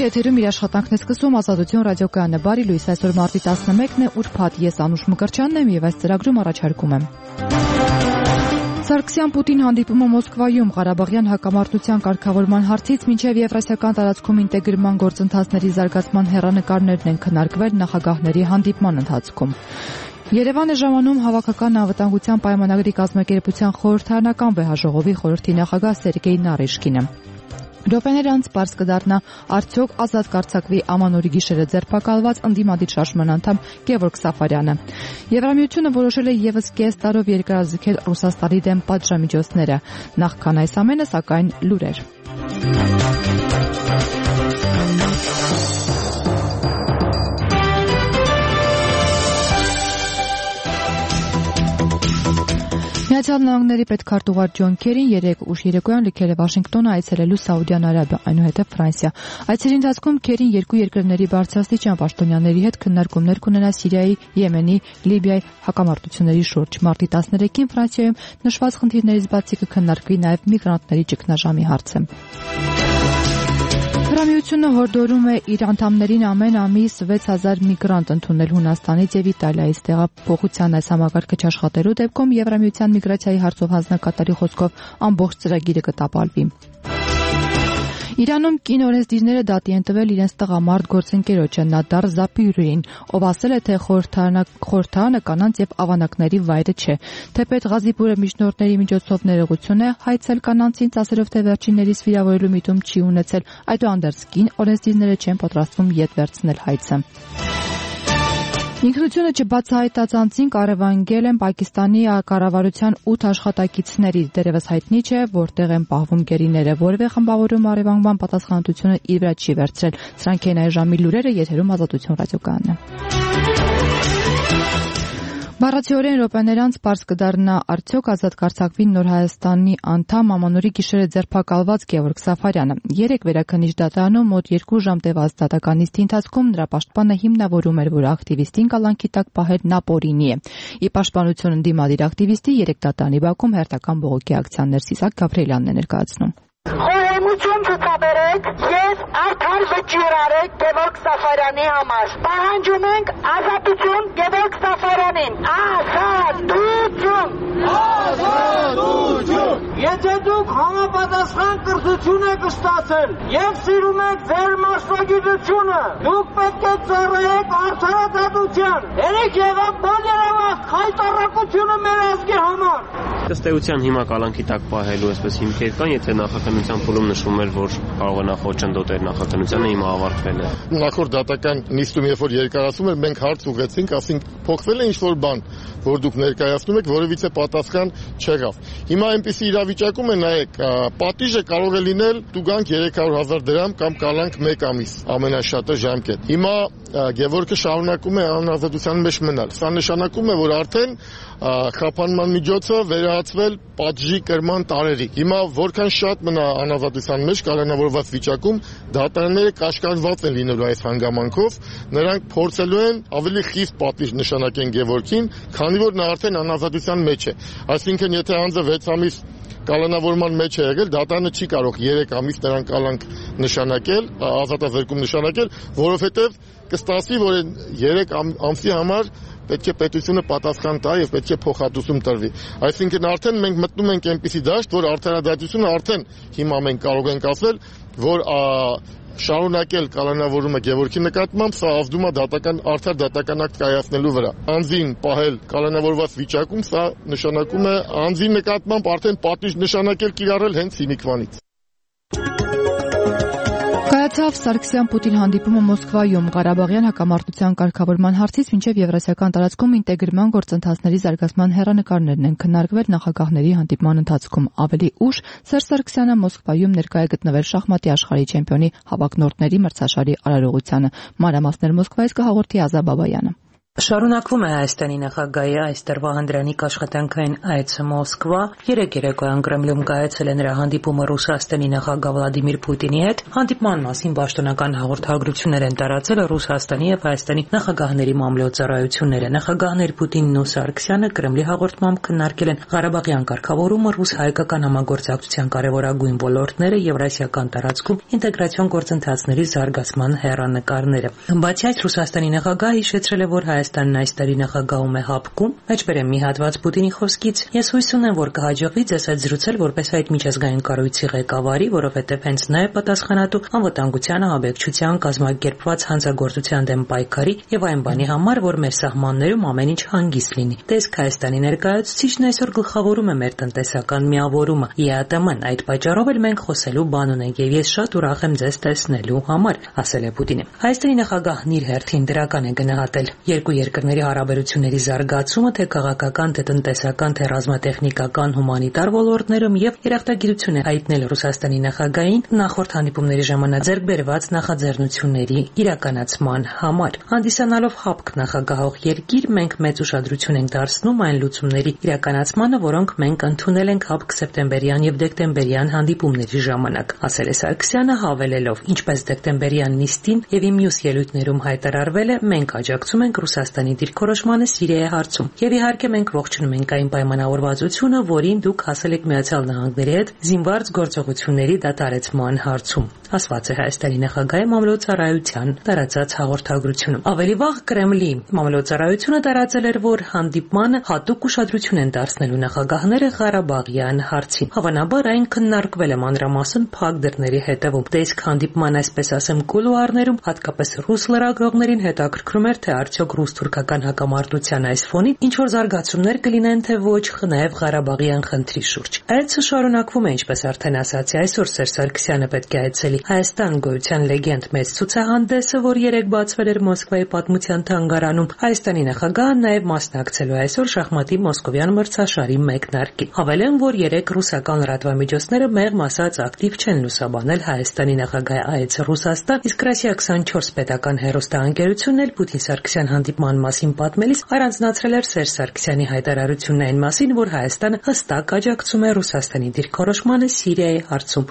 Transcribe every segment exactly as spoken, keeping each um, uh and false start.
եթերում իր աշխատանքն է սկսում Ազատություն ռադիոկայանը։ Բարի լույս, այսօր մարտի տասնմեկն է, ուրբաթ, ես Անուշ Մկրտչյանն եմ եւ այս ծրագրում առաջարկում եմ. Սարգսյան-Պուտին հանդիպումը Մոսկվայում Ղարաբաղյան հակամարտության կարգավորման հարցից մինչև Եվրասիական տարածքում ինտեգրման գործընթացների զարգացման հեռանկարներն են քննարկվել նախագահների հանդիպման ընթացքում։ Երևան է ժամանում Հավաքական անվտանգության պայմանագրի կազմակերպության խորհրդարանական վեհաժողովի խորհրդի նախագահ Սերգեյ Նարիշկինը։ Րոպեներ անց պարզ կդառնա արդյոք ազատ կարձակվի ամանորի գիշերը ձերբակալված ընդդիմադիր շարժման անդամ Գևորգ Սաֆարյանը։ Եվրամիությունը որոշել է ևս կես տարով երկարաձգել Ռուսաստանի դեմ պատժամիջոցները։ Նախքան այս ամենը, սակայն, լուրեր։ Միացյալ Նահանգների պետքարտուղար Ջոն Քերին երեկ ուշ երեկոյան լքել է Վաշինգտոնը այցելելու Սաուդյան Արաբիա, այնուհետև Ֆրանսիա։ Այցերի ընթացքում Քերին երկու երկրների բարձրաստիճան պաշտոնյաների հետ քննարկումներ կունենա Սիրիայի, Եմենի, Լիբիայի հակամարտությունների շուրջ։ Մարտի տասներեքին Ֆրանսիայում նշված խնդիրներից բացի կքննարկվի նաև միգրանտների ճգնաժամի հարցը։ Եվրամիությունը հորդորում է իր անդամներին ամեն ամիս վեց հազար միգրանտ ընդունել Հունաստանից եւ Իտալիայից տեղափոխության այս համակարգը չաշխատելու դեպքում Եվրամիության միգրացիայի հարցով հանձնակատարի խոսքով ամբողջ ծրագիրը կտապալվի։ Իրանում կինոօրենսդիրները դատի են տվել իրենց տղամարդ գործընկերոջը Նադար Զապիրին, ով ասել է, թե խորհրդարանը կանանց եւ ավանակների վայրը չէ։ Թեպետ Ղազիպուրը միջնորդների միջոցով ներողություն է հայցել կանանցին, ասելով, թե վերջիններից վիրավորելու միտում չի ունեցել, այդուհանդերձ կին օրենսդիրները չեն պատրաստվում ետ վերցնել հայցը։ Ինքնությունը չբացահայտած անձին կարևանգել են Պակիստանի կառավարության ութ աշխատակիցներից։ Դերևս հայտնի չէ, որտեղ են պահվում գերիները։ Որևէ խմբավորում առևանգման պատասխանատվությունը իր վրա չի վերցրել։ Սրանք են այժմի լուրերը, եթերում Ազատություն ռադիոկայանն է։ Բառացիորեն րոպեներ անց պարզ կդառնա արդյոք ազատ կարձակվի Նոր Հայաստանի անդամ ամանորի գիշերը ձերբակալված Գևորգ Սաֆարյանը։ Երեք վերաքննիչ դատարանում մոտ երկու ժամ տևած դատական նիստի ընթացքում նրա պաշտպանը հիմնավորում էր, որ ակտիվիստին կալանքի տակ պահել նապորինի է։ Ի պաշտպանություն ընդդիմադիր ակտիվիստի երեք դատարանի բակում հերթական բողոքի ակցիաներ Սիսակ Գաբրիելյանն է ներկայացնում։ Խորհրդություն ցուցաբերեք եւ արդար վճիռ արեք Գևորգ Սաֆարյանի համար։ Պահանջում ենք ազատություն Գևորգ Սաֆարյանին։ Ազատություն! Ազատություն! Եթե դուք համապատասխան կրթություն եք ստացել եւ սիրում եք ձեր մասնագիտությունը, դուք պետք է ծառայեք արդարադատության։ Երեք եղավ բոլորովին խայտարակությունը մեր ազգի համար։ Ըստ էության հիմա կալանքի տակ պահելու այսպես հիմքեր կան, եթե նախաքննության փուլում նշվում էր, որ կարող է նախոչնդոտել նախաքննությանը, հիմա ավարտվել է։ Նախորդ դատական նիստում, երբ որ երկարացում էր, մենք հարց ուղեցինք, ասենք փոխվել է ինչ-որ բան, որ դուք ներկայացնում եք, որևիցե պատասխան չեղավ։ Հիմա այնպիսի իրավիճակում է, նայեք, պատիժը կարող է լինել տուգանք երեք հարյուր հազար դրամ կամ կալանք մեկ ամիս, ամենաշատը ժամկետ։ Հիմա Գևորգը շարունակում է անազատության մեջ մնալ։ Սա նշանակում է, որ արդեն խափանման միջոցը վերահացվել պատժի կրման տարերի։ Հիմա որքան շատ մնա անազատության մեջ կալանավորված վիճակում, դատարանները կաշկանդված են լինելու այս հանգամանքով, նրանք փորձելու են ավելի խիստ պատիժ նշանակեն Գևորգին, քանի որ նա արդեն անազատության մեջ է։ Այսինքն, եթե անձը վեց ամիս կալանավորման մեջ է եղել, դատարանը չի կարող երեք ամիս նրան կալանք նշանակել, ազատազրկում նշանակել, որովհետև կստացվի, որ երեք ամսի համար պետք է պետությունը պատասխան տա եւ պետք է փոխհատուցում տրվի։ Այսինքն արդեն մենք մտնում ենք այնպիսի դաշտ, որ արդարադատությունը արդեն հիմա մենք կարող ենք ասել, որ շարունակել կալանավորումը Գևորգի նկատմամբ, սա ազդում է դատական արդար դատական ակտ կայացնելու վրա։ Անձին պահել կալանավորված վիճակում, սա նշանակում է անձի նկատմամբ արդեն պատիժ նշանակել կիրառել հենց հիմիկվանից։ Կայացավ Սարգսյան-Պուտին հանդիպումը Մոսկվայում Ղարաբաղյան հակամարտության կարգավորման հարցից մինչև Եվրասիական տարածքում ինտեգրման գործընթացների զարգացման հեռանկարներն են քննարկվել նախագահների հանդիպման ընթացքում։ Ավելի ուշ Սերժ Սարգսյանը Մոսկվայում ներկա է գտնվել շախմատի աշխարհի չեմպիոնի հավակնորդների մրցաշարի արարողությանը։ Մանրամասներ Մոսկվայից կհաղորդի Ազա Բաբայանը։ Շարունակվում է Հայաստանի նախագահի այս տարվա հանդրանիկ աշխատանքային այցը Մոսկվա։ Երեկ երեկոյան Կրեմլում կայացել է նրա հանդիպումը Ռուսաստանի նախագահ Վլադիմիր Պուտինի հետ։ Հանդիպման մասին պաշտոնական հաղորդագրություններ են տարածել Ռուսաստանի եւ Հայաստանի նախագահների մամլոյցարայությունները։ Նախագահներ Պուտինն ու Սարգսյանը Կրեմլի հաղորդմամբ քննարկել են Ղարաբաղյան կարգավորումը, ռուս-հայկական համագործակցության կարևորագույն ոլորտները, Եվրասիական տարածքում ինտեգրացիոն գործընթացների զարգացման հեռանկարները։ Բացի այդ, Ռուսաստանի նախագահը հիշեցրել է, որ Հայաստանն այս տարի նախագահում է ՀԱՊԿ-ում, մեջբերեմ մի հատված Պուտինի խոսքից. «Ես հույս ունեմ, որ կհաջողվի ձեզ հետ զրուցել որպես այդ միջազգային կառույցի ղեկավարի, որովհետև հենց նա է պատասխանատու անվտանգության, ահաբեկչության, կազմակերպված հանցագործության դեմ պայքարի եւ այն բանի համար, որ մեր սահմաններում ամեն ինչ հանգիստ լինի։ Տեսք Հայաստանի ներկայացուցիչն այսօր գլխավորում է մեր տնտեսական միավորումը, ԵԱՏՄ-ն, այդ պատճառով էլ մենք խոսելու բան ունենք եւ ես շատ ուրախ եմ ձեզ տեսնելու համար», ասել է Պուտինը։ Հայաստանի նախագահն իր հերթին դրական է գնահատել երկու երկրների հարաբերությունների զարգացումը թե քաղաքական, թե տնտեսական, թե ռազմատեխնիկական, հումանիտար ոլորտներում եւ երախտագիտություն է հայտնել Ռուսաստանի նախագահին նախորդ հանդիպումների ժամանակ ձեռք բերված նախաձեռնությունների իրականացման համար։ Հանդիսանալով ՀԱՊԿ նախագահող երկիր, մենք մեծ ուշադրություն ենք դարձնում այն լուծումների իրականացմանը, որոնք մենք ընդունել ենք ՀԱՊԿ սեպտեմբերյան եւ դեկտեմբերյան հանդիպումների ժամանակ, ասել է Սարգսյանը, հավելելով. «Ինչպես դեկտեմբերյան նիստին եւ իմ մյուս ելույթներում հայտարարվել է, մենք աջակցում ենք Ռուսաստանի դիրքորոշմանը Սիրիայի հարցում եւ իհարկե մենք ողջունում ենք այն պայմանավորվածությունը, որին դուք հասել եք Միացյալ Նահանգների հետ զինված գործողությունների դադարեցման հարցում», ասված է Հայաստանի նախագահի մամլոյցարայության տարածած հաղորդագրությունում։ Ավելի վաղ Կրեմլի մամլոյցարայությունը տարածել էր, որ հանդիպմանը հատուկ ուշադրություն են դարձնելու նախագահները Ղարաբաղյան հարցին։ Հավանաբար այն քննարկվել է մանրամասն փակ դռների հետևում։ Տեսք հանդիպման, այսպես ասեմ, կուլուարներում, հատկապես ռուս լրագրողներին հետաքրքրում էր, թե արդյոք ռուս-թուրքական հակամարտության այս ֆոնին ինչ որ զարգացումներ կլինեն, թե ոչ, նաև Ղարաբաղյան խնդրի շուրջ։ Այցը շարունակվում է, ինչպես արդեն ասացի, այսօր Սերժ Սարգսյանը պետք է այցելի Հայաստան գոյության լեգենդ մեծ ցուցահանդեսը, որ երեկ բացվել էր Մոսկվայի պատմության թանգարանում։ Հայաստանի նախագահը նաև մասնակցելու է այսօր շախմատի մոսկովյան մրցաշարի մեկնարկին։ Հավելեմ, որ երեկ ռուսական լրատվամիջոցները մեղմ ասած ակտիվ չեն լուսաբանել Հայաստանի նախագահի այցը Ռուսաստան, իսկ Ռասիա քսանչորս պետական հեռուստաընկերությունն էլ Պուտին Սարգսյան հանդիպման մասին պատմելիս առանձնացրել էր Սերժ Սարգսյանի հայտարարությունն այն մասին, որ Հայաստանը հստակ աջակցում է Ռուսաստանի դիրքորոշմանը Սիրիայի հարցում։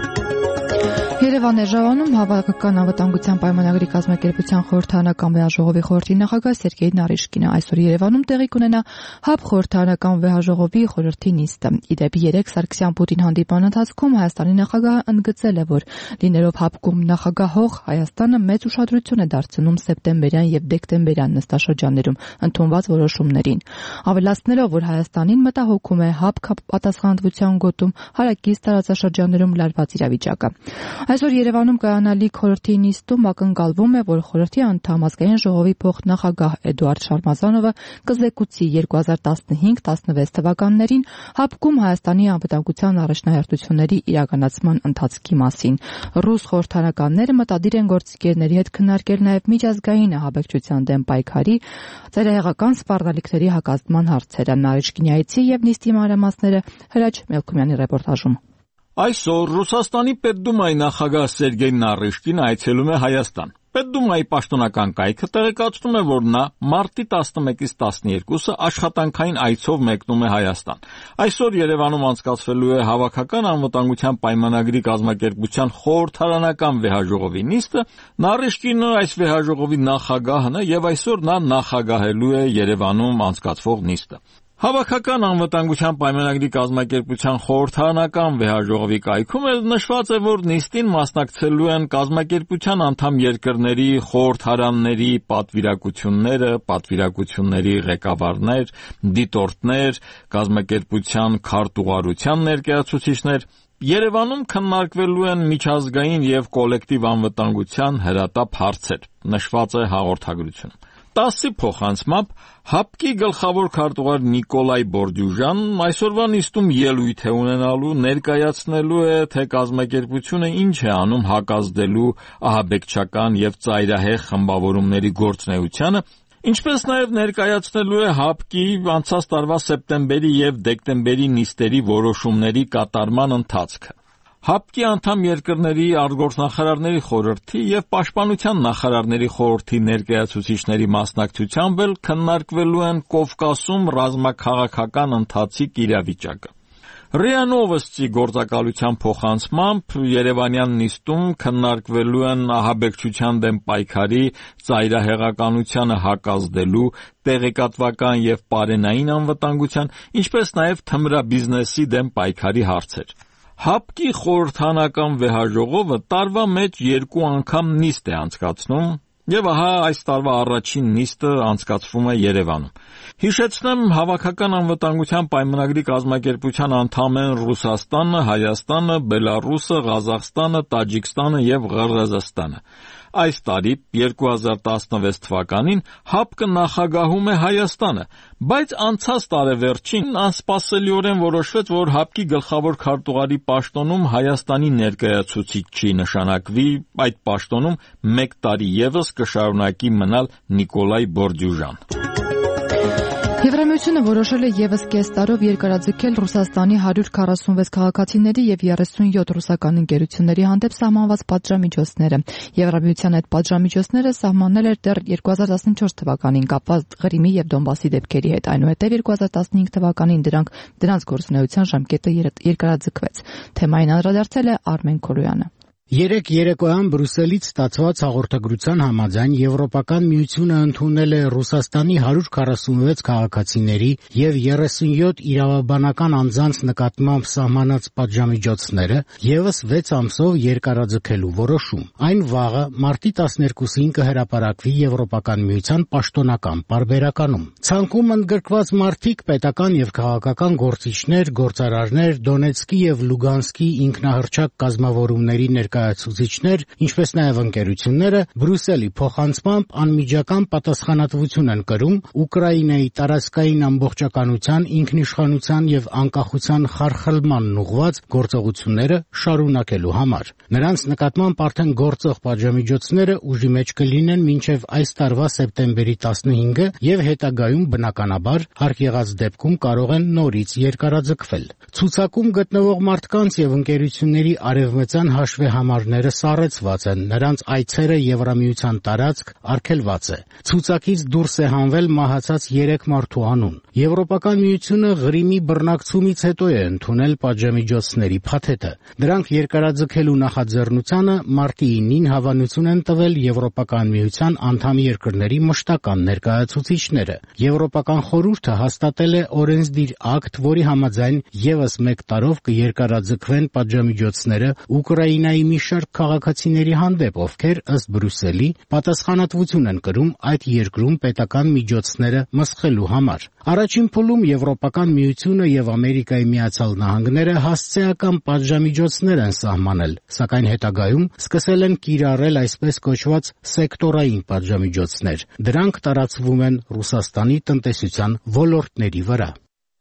Երևան է ժամանում Հավաքական անվտանգության պայմանագրի կազմակերպության խորհրդարանական վեհաժողովի խորհրդի նախագահ Սերգեյ Նարիշկինը այսօր Երևանում տեղի կունենա ՀԱՊ խորհրդարանական վեհաժողովի խորհրդի նիստը։ Իդեպ երեք Սարգսյան-Պուտին հանդիպման ընթացքում Հայաստանի նախագահը ընդգծել է, որ լինելով ՀԱՊԿ-ում նախագահող Հայաստանը մեծ ուշադրություն է դարձնում սեպտեմբերյան եւ դեկտեմբերյան նստաշրջաններում ընդունված որոշումներին, ավելացնելով, որ Հայաստանին մտահոգում է ՀԱՊԿ պատասխանատվության գոտում հարակից տարածաշրջաններում լարված իրավիճակը։ Այսօր Երևանում կայանալիք խորհրդի նիստում ակնկալվում է, որ խորհրդի անդամ ազգային ժողովի փոխնախագահ Էդուարդ Շարմազանովը կզեկուցի երկու հազար տասնհինգ տասնվեց թվականներին ՀԱՊԿ-ում Հայաստանի անվտանգության առաջնահերթությունների իրականացման ընթացքի մասին։ Ռուս խորհրդարանականները մտադիր են գործիչների հետ քննարկել նաև միջազգային ահաբեկչության դեմ պայքարի, ծայրահեղական սպառնալիքների հակազդման հարցերը։ Նարիշկինի այցի եւ նիստի մանրամասները Հրաչ Մելքումյանի ռեպորտաժում։ Այսօր Ռուսաստանի Պետդումայի նախագահ Սերգեյ Նարիշկինը այցելում է Հայաստան։ Պետդումայի պաշտոնական կայքը տեղեկացնում է, որ նա մարտի տասնմեկից տասնյոթը աշխատանքային այցով մեկնում է Հայաստան։ Այսօր Երևանում անցկացվելու է Հավաքական անվտանգության պայմանագրի կազմակերպության խորհրդարանական վեհաժողովի նիստը։ Նարիշկինը այս վեհաժողովի նախագահն է եւ այսօր նա նախագահելու է Երևանում անցկացվող նիստը։ Հավաքական անվտանգության պայմանագրի կազմակերպության խորհրդարանական վեհաժողովի կայքում նշված է, որ նիստին մասնակցելու են կազմակերպության անդամ երկրների խորհրդարանների պատվիրակությունները, պատվիրակությունների ղեկավարներ, դիտորդներ, կազմակերպության քարտուղարության ներկայացուցիչներ։ Երևանում քննարկվելու են միջազգային եւ կոլեկտիվ անվտանգության հրատապ հարցեր, նշված է հաղորդագրությունում։ տասի փոխանցմամբ ՀԱՊԿ-ի գլխավոր քարտուղար Նիկոլայ Բորդյուժանն այսօրվա նիստում ելույթ է ունենալու, ներկայացնելու է, թե կազմակերպությունը ինչ է անում հակազդելու ահաբեկչական եւ ծայրահեղ խմբավորումների գործունեությանը, ինչպես նաև ներկայացնելու է ՀԱՊԿ-ի անցած տարվա սեպտեմբերի եւ դեկտեմբերի նիստերի որոշումների կատարման ընթացքը։ ՀԱՊԿ-ի անդամ երկրների արտգործնախարարների խորհրդի եւ պաշտպանության նախարարների խորհրդի ներկայացուցիչների մասնակցությամբ էլ քննարկվելու են Կովկասում ռազմաքաղաքական ընթացիկ իրավիճակը։ ՌԻԱ Նովոստի գործակալության փոխանցմամբ Երևանյան նիստում քննարկվելու են ահաբեկչության դեմ պայքարի, ծայրահեղականությանը հակազդելու, տեղեկատվական եւ պարենային անվտանգության, ինչպես նաեւ թմրաբիզնեսի դեմ պայքարի հարցեր։ ՀԱՊԿ-ի խորհրդանական վեհաժողովը տարվա մեջ երկու անգամ նիստ է անցկացնում, եւ ահա այս տարվա առաջին նիստը անցկացվում է Երևանում։ Հիշեցնեմ, Հավաքական անվտանգության պայմանագրի կազմակերպության անդամ են Ռուսաստանը, Հայաստանը, Բելարուսը, Ղազախստանը, Տաջիկստանը եւ Ղրղըզստանը։ Այս տարի երկու հազար տասնվեց թվականին ՀԱՊԿ-ը նախագահում է Հայաստանը, բայց անցած տարեվերջին անսպասելիորեն որոշվեց, որ ՀԱՊԿ-ի գլխավոր քարտուղարի պաշտոնում Հայաստանի ներկայացուցիչ նշանակվի, այդ պաշտոնում մեկ տարի եւս կշարունակի մնալ Նիկոլայ Բորդյուժան։ Եվրամիությունը որոշել է եւս կես տարով երկարաձգել Ռուսաստանի հարյուր քառասունվեց քաղաքացիների եւ երեսունյոթ ռուսական ընկերությունների հանդեպ սահմանված պատժամիջոցները։ Եվրամիության այդ պատժամիջոցները սահմանել էր դեռ երկու հազար տասնչորս թվականին կապված Ղրիմի եւ Դոնբասի դեպքերի հետ, այնուհետեւ երկու հազար տասնհինգ թվականին դրանք դրանց գործունեության ժամկետը երկարաձգվեց։ Թեմային անդրադարձել է Արմեն Քոլոյանը։ Երեկ երեկոյան Բրյուսելից ստացված հաղորդագրության համաձայն Եվրոպական միությունը ընդունել է Ռուսաստանի հարյուր քառասունվեց քաղաքացիների եւ երեսունյոթ իրավաբանական անձանց նկատմամբ սահմանած պատժամիջոցները եւս վեց ամսով երկարաձգելու որոշում։ Այն վաղը մարտի տասներկուսին կհրապարակվի Եվրոպական միության պաշտոնական պարբերականում։ Ցանկում ընդգրկված մարդիկ, պետական եւ քաղաքական գործիչներ, գործարարներ, Դոնեցկի եւ Լուգանսկի ինքնահռչակ կազմավորումների ներկայացուցիչներ, ինչպես նաև ընկերությունները Բրյուսելի փոխանցմամբ անմիջական պատասխանատվություն են կրում Ուկրաինայի տարածքային ամբողջականության, ինքնիշխանության եւ անկախության խարխլմանն ուղղված գործողությունները շարունակելու համար։ Նրանց նկատմամբ արդեն գործող պատժամիջոցները ուժի մեջ կլինեն մինչև այս տարվա սեպտեմբերի տասնհինգը եւ հետագայում բնականաբար հարկ եղած դեպքում կարող են նորից երկարաձգվել։ Ցուցակում գտնվող մարդկանց եւ ընկերությունների արևմտյան հաշվեհամարները սառեցված են, նրանց այցերը Եվրամիության տարածք արգելված է։ Ցուցակից դուրս է հանվել մահացած երեք մարդու անուն։ Եվրոպական միությունը Ղրիմի բռնակցումից հետո է ընդունել պատժամիջոցների փաթեթը։ Դրանք երկարաձգելու նախաձեռնությանը մարտի ինին հավանություն են տվել Եվրոպական միության անդամ երկրների մշտական ներկայացուցիչները։ Եվրոպական խորհուրդը հաստատել է օրենսդիր ակտ, որի համաձայն եւս մեկ տարով կերկարաձգվեն պատժամիջոցները Ուկրաինայի մի շարք քաղաքացիների հանդեպ, ովքեր ըստ Բրյուսելի պատասխանատվություն են կրում այդ երկրում պետական միջոցները մսխելու համար։ Առաջին փուլում Եվրոպական միությունը եւ Ամերիկայի Միացյալ Նահանգները հասցեական պատժամիջոցներ են սահմանել, սակայն հետագայում սկսել են կիրառել այսպես կոչված սեկտորային պատժամիջոցներ։ Դրանք տարածվում են Ռուսաստանի տնտեսության ոլորտների վրա։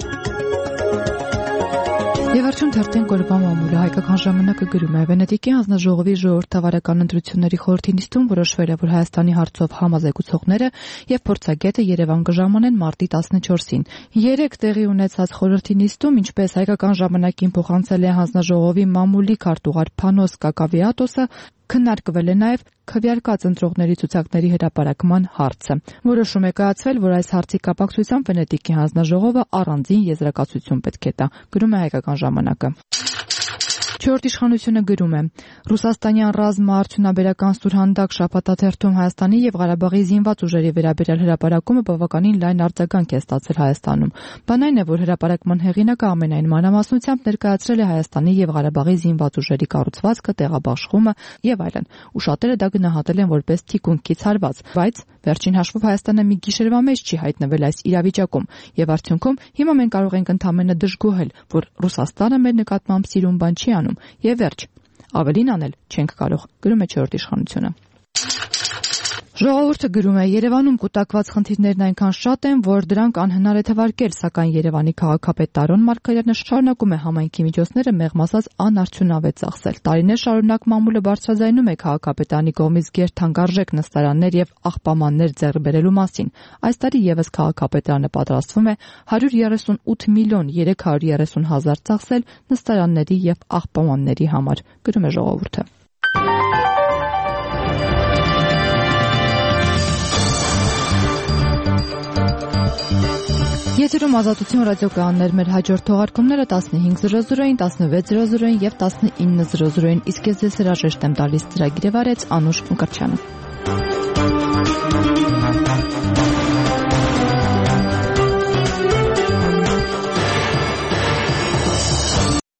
Եվրոպական թերթին կորբամ ամուլը հայկական ժամանակը գրում է Վենետիկի հանձնաժողովի ժողովրդավարական ընտրությունների խորհրդի նիստում որոշվել է, որ Հայաստանի հարցով համազեկուցողները եւ փորձագետը Երևան կժամանեն մարտի տասնչորսին։ Երեք տեղի ունեցած խորհրդի նիստում, ինչպես հայկական ժամանակին փոխանցել է հանձնաժողովի մամուլի քարտուղար Փանոս Կակավիատոսը, քննարկվել է նաև քվեարկած ընտրողների ցուցակների հրապարակման հարցը։ Որոշում է կայացվել, որ այս հարցի կապակցությամբ Վենետիկի հանձնաժողովը առանձին եզրակացություն պետք է տա, գրում է հայկական ժամանակը։ Չորրորդ իշխանությունը գրում է. Ռուսաստանյան ռազմաարդյունաբերական սուրհանդակ շաբաթաթերթում Հայաստանի եւ Ղարաբաղի զինված ուժերի վերաբերյալ հրապարակումը բավականին լայն արձագանք է ստացել Հայաստանում։ Բան այն է, որ հրապարակման հեղինակը ամենայն մանրամասնությամբ ներկայացրել է Հայաստանի եւ Ղարաբաղի զինված ուժերի կառուցվածքը, տեղաբաշխումը եւ այլն, ու շատերը դա գնահատել են որպես թիկունքից հարված, բայց վերջին հաշվով Հայաստանը մի գիշերվա մեջ չի հայտնվել այս իրավիճակում, եւ արդյունքում հիմա մենք կարող ենք ընդամենը դժգոհել, որ Ռուսաստանը մեր նկատմամբ սիրուն բան չի անում, եւ վերջ, ավելին անել չենք կարող, գրում է չորրորդ իշխանությունը։ Ժողովուրդը գրում է. Երևանում կուտակված խնդիրներն այնքան շատ են, որ դրանք անհնար է թվարկել, սակայն Երևանի քաղաքապետ Տարոն Մարգարյանը շարունակում է համայնքի միջոցները մեղմ ասած անարդյունավետ ծախսել։ Տարիներ շարունակ մամուլը բարձրաձայնում է քաղաքապետանի կողմից գերթանկարժեք նստարաններ եւ աղբամաններ ձեռք բերելու մասին։ Այս տարի եւս քաղաքապետարանը պատրաստվում է հարյուր երեսունութ միլիոն երեք հարյուր երեսուն հազար ծախսել նստարանների եւ աղբամանների համար, գրում է Ժողովուրդը։ Եթերում Ազատություն ռադիոկայաններ, մեր հաջորդ թողարկումները տասնհինգ զրո զրոին, տասնվեց զրո զրոին եւ տասնինը զրո զրոին, իսկ ես ձեզ հրաժեշտ եմ տալիս ծրագիրը վարեց Անուշ Մկրտչյանը։